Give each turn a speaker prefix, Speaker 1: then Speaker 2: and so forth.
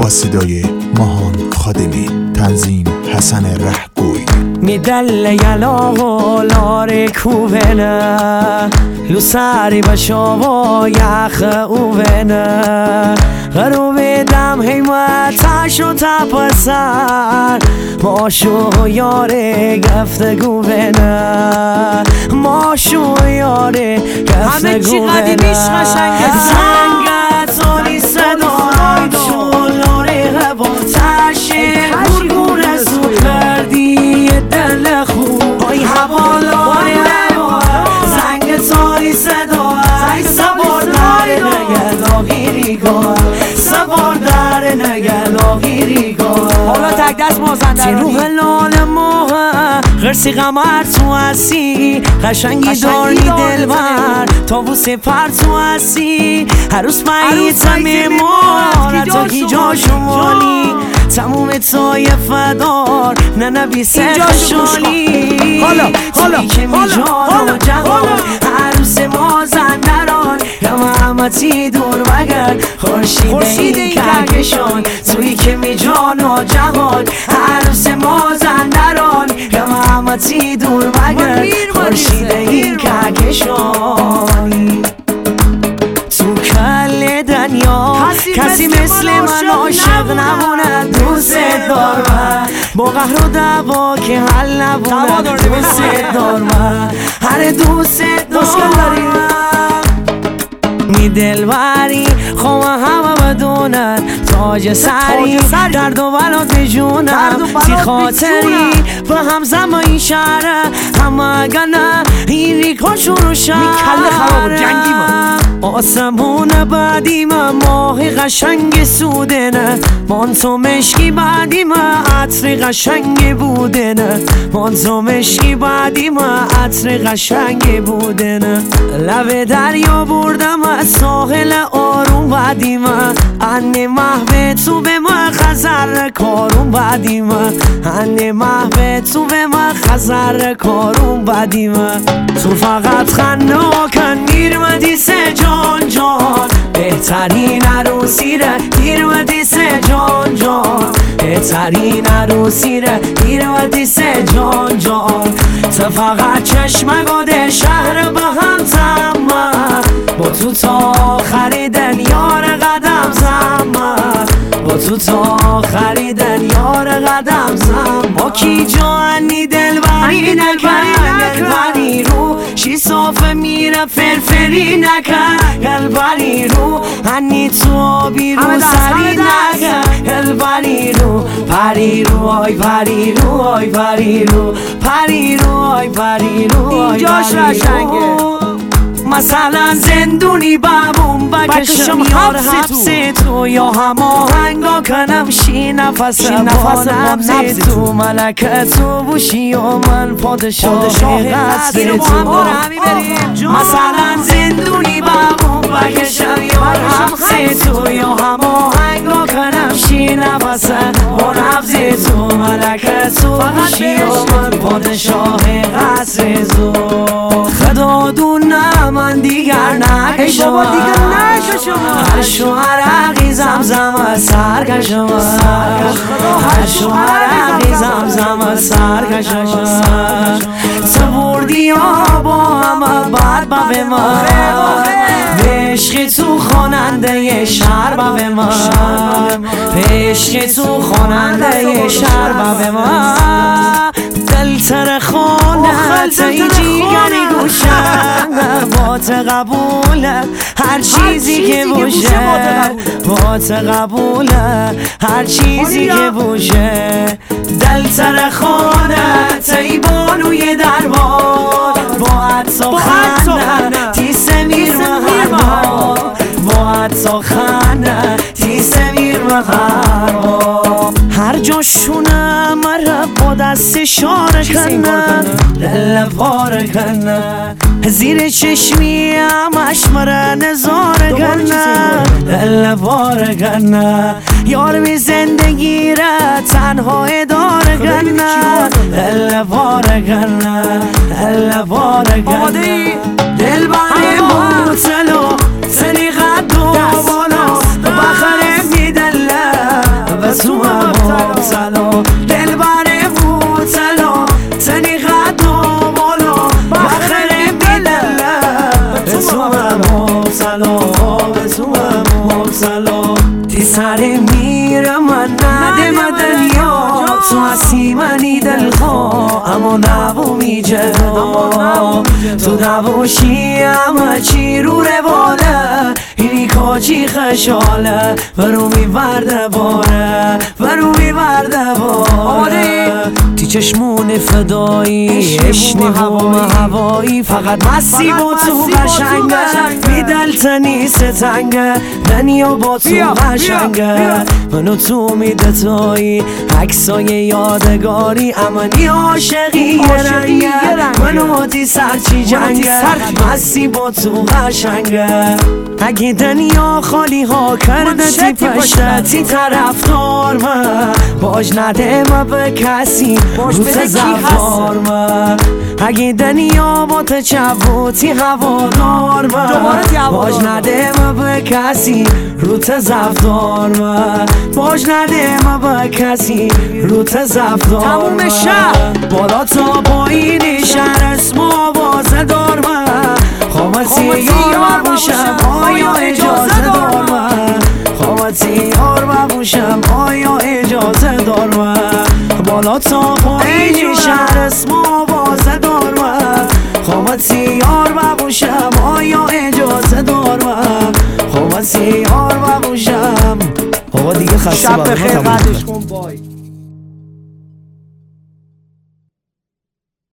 Speaker 1: صدای ماهان خادمی، تنظیم حسن رهگوی.
Speaker 2: میدل یلاغو لاره کوبنه لوساری بشاوا یخ اوبنه غروب دم حیمتش و تپسر ماشو یاره گفتگو بنه ماشو یاره گفتگو بنه زنگت آلی صدای شلاره با تشه گرگون زود کردی دل خوب آی حوالای زنگ تاری صدای سوار در نگلاغیریگاه سوار در نگلاغیریگاه حالا تک دست مازندرانی روح لال ماه غرسی قمر تو هستی قشنگی داری دلبر تابوس پر تو هستی عروس مهیتم مارت و هیجا شمالی تموم طایفه دار نه نبیسه خشالی توی که میجان و جهان عروس مازندران یا محمدی دور بگر خورشید این کهکشان توی که میجان و جهان عروس مازندران یا محمدی دور بگر خورشید این کهکشان تو کل دنیا کسی مثل من عاشق نمونه دوست دارم با قهر و دعوا که حل نبونه دوست دارم هر دوست دارم می دلبری خواه همه بدونن تاج سری درد و بلات بجونم تی خاطری به هم زمان این شهره همه گنه این ریکا شروع شهره آسمون بعدی من ماه قشنگ سوده نه من تو مشکی بعدی من عطر قشنگ بوده نه من تو مشکی بعدی من عطر قشنگ بوده نه لب دریا بردم از ساحل آروم بعدی من انه محو تو به من خزر کارون بعدی من انه محو تو به من خزر کارون بعدی من تو فقط خناکن میرمدی سه جان جان بهترین عروسی ره میرمدی سه جان جان بهترین عروسی ره میرمدی سه جان جان تو فقط چشم گاده شهر با هم تمه با تو تا خریدن یار قدم زمه با تو تا خریدن یار قدم زم با کی جانی دلبری نکن گلبری رو شی صافه میره فرفری نکن گلبری رو هنی تو آبی رو سری نکن گلبری رو پری رو آی پری رو آی پری رو پری رو آی پری رو اینجاش رشنگه مثلا زندونی بابون بکشم یار حبس تو یا هماهنگا کنم شی نفس با نبز تو ملکه تو بوشی و من پادشاه قصر تو مثلا زندونی بابون بکشم یار حبس تو یا هماهنگا کنم شی نفس با نبز تو ملکه تو بوشی و من پادشاه قصر تو خدا دونه من دیگر نکشم هر شوهر عقی زمزم سر کشم هر شوهر عقی زمزم سر کشم تو بردی ها با همه بعد به من به عشق تو خواننده شهر به من به عشق تو خواننده شهر به من دل تر خانت ای جیگری گوشم بات قبوله هر چیزی که بوشه بات قبوله هر چیزی که بوشه دل تر خانت ای بانوی دربار با عطا خانه تیسه میر مهربان با عطا خانه تیسه میر مهربان هر جاشونه مرا با دست شاره کنه دل پاره کنه زیر چشمی همش مرا نظاره کنه دل پاره کنه یار بی زندگی را تنها اداره کنه دل پاره کنه دل پاره کنه دل بانه موتلو سنی قد و بالا بخره میدله تی سر میره من نده دنیا تو هستی منی دلخواه اما نبو میجه تو نباشی همه چی رو رواله اینی کاچی خشاله برو میبرده باره برو میبرده باره تی چشمون فدایی اشنی و هوایی فقط مستی با تو قشنگه میدلتنی ستنگه دنیا با تو قشنگه منو تو میدتایی عکسای یادگاری امنی عاشقی یه رنگه منو تی سرچی جنگه مستی با تو قشنگه اگه دنیا خالی ها کرده تی پشته تی طرفدار من باج نده ما به کسی رو تزفار من اگه دنیا با تچبوتی هوادار من باج نده ما به کسی رو تزفدار من باج نده ما به کسی رو تزفدار من بالا تا پایین شهر اسم آوازه دار من خامتی یار باشم آیا اجازه دار من خامتی یار باشم آیا اجازه دار من بالا تا پایین شهر اسم آوازه دار من خامتی یار باشم آیا اجازه دار من خامتی یار باشم آقا دیگه خسته
Speaker 3: شب بخیر بعدش کن